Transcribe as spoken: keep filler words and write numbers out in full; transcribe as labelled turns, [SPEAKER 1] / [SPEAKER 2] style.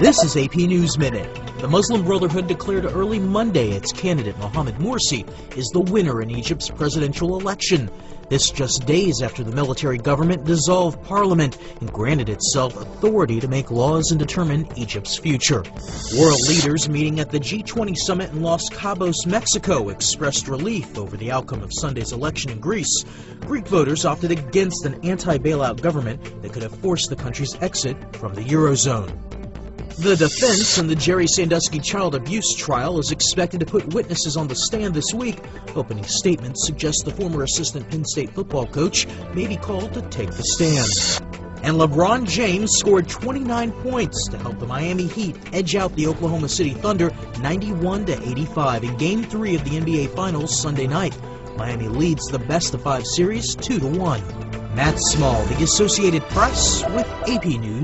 [SPEAKER 1] This is A P News Minute. The Muslim Brotherhood declared early Monday its candidate Mohamed Morsi is the winner in Egypt's presidential election. This just days after the military government dissolved parliament and granted itself authority to make laws and determine Egypt's future. World leaders meeting at the G twenty summit in Los Cabos, Mexico, expressed relief over the outcome of Sunday's election in Greece. Greek voters opted against an anti-bailout government that could have forced the country's exit from the Eurozone. The defense in the Jerry Sandusky child abuse trial is expected to put witnesses on the stand this week. Opening statements suggest the former assistant Penn State football coach may be called to take the stand. And LeBron James scored twenty-nine points to help the Miami Heat edge out the Oklahoma City Thunder ninety-one to eighty-five in Game three of the N B A Finals Sunday night. Miami leads the best-of-five series two to one. Matt Small, The Associated Press, with A P News.